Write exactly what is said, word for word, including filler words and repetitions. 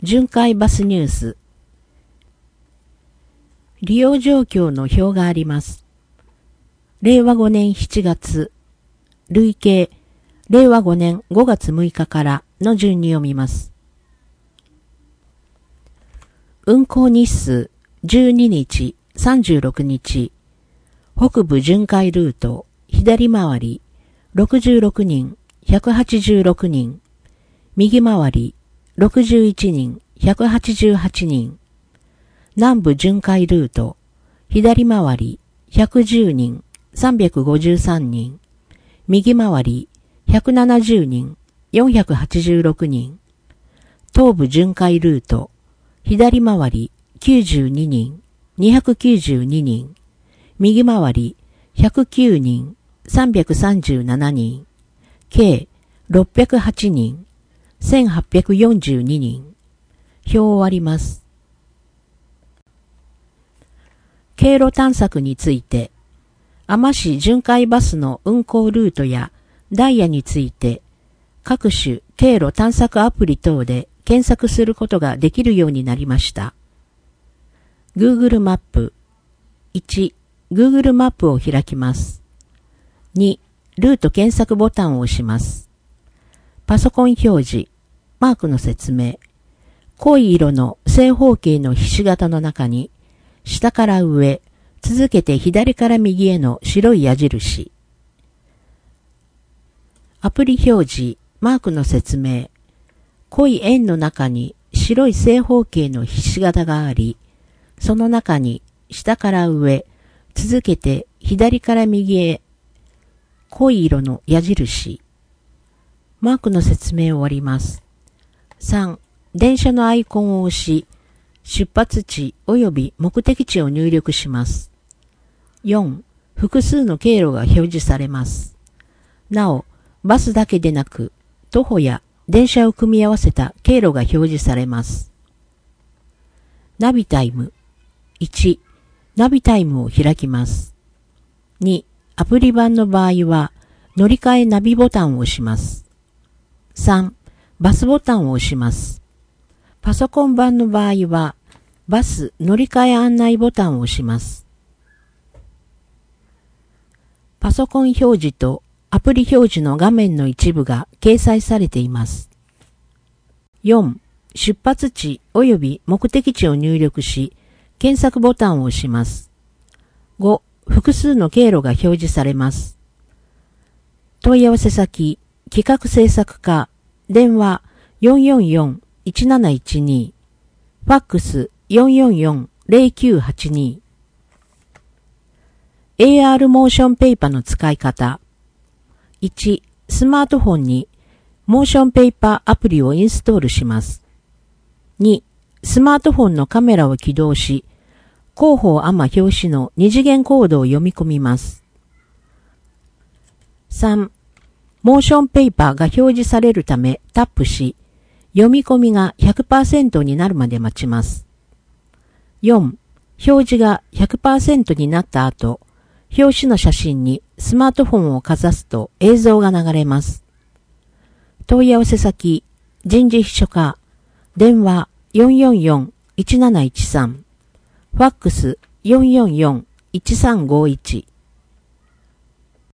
巡回バスニュース。利用状況の表があります。れいわごねんしちがつ、累計、れいわごねんごがつむいかからの順に読みます。運行日数じゅうににち、さんじゅうろくにち、北部巡回ルート、左回り、ろくじゅうろくにん、ひゃくはちじゅうろくにん、右回り、ろくじゅういちにん、ひゃくはちじゅうはちにん、南部巡回ルート、左回り、ひゃくじゅうにん、さんびゃくごじゅうさんにん、右回り、ひゃくななじゅうにん、よんひゃくはちじゅうろくにん、東部巡回ルート、左回り、きゅうじゅうににん、にひゃくきゅうじゅうににん、右回り、ひゃくきゅうにん、さんびゃくさんじゅうななにん、計ろっぴゃくはちにん、せんはっぴゃくよんじゅうににん。表を終わります。経路探索について、海士巡回バスの運行ルートやダイヤについて、各種経路探索アプリ等で検索することができるようになりました。Google マップ。いち、Google マップを開きます。に、ルート検索ボタンを押します。パソコン表示、マークの説明。濃い色の正方形のひし形の中に、下から上、続けて左から右への白い矢印。アプリ表示、マークの説明。濃い円の中に白い正方形のひし形があり、その中に下から上、続けて左から右へ濃い色の矢印。マークの説明を終わります。さん、電車のアイコンを押し、出発地及び目的地を入力します。よん、複数の経路が表示されます。なお、バスだけでなく、徒歩や電車を組み合わせた経路が表示されます。ナビタイム。いち、ナビタイムを開きます。に、アプリ版の場合は、乗り換えナビボタンを押します。さん、バスボタンを押します。パソコン版の場合は、バス乗り換え案内ボタンを押します。パソコン表示とアプリ表示の画面の一部が掲載されています。よん、出発地及び目的地を入力し、検索ボタンを押します。ご、複数の経路が表示されます。問い合わせ先、企画制作課、電話 よんよんよんいちなないちに、ファックス よんよんよんゼロきゅうはちに。エーアール モーションペーパーの使い方。いち、スマートフォンにモーションペーパーアプリをインストールします。に、スマートフォンのカメラを起動し、広報アマ表紙の二次元コードを読み込みます。さん、モーションペーパーが表示されるためタップし、読み込みが ひゃくパーセント になるまで待ちます。よん、表示が ひゃくパーセント になった後、表紙の写真にスマートフォンをかざすと映像が流れます。問い合わせ先、人事秘書課、電話 よんよんよんいちなないちさん、ファックス よんよんよんいちさんごいち。